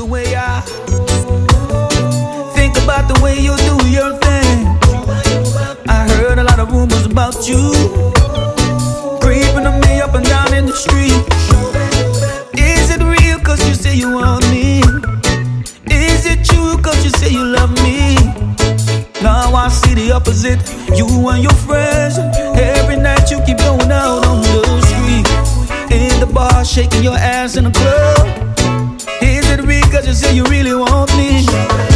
the way I think about the way you do your thing. I heard a lot of rumors about you creeping on me up and down in the street. Is it real cause you say you want me? Is it true cause you say you love me? Now I see the opposite. You and your friends, every night you keep going out on the street, in the bar, shaking your ass in the club. Is it real cause you say you really want me?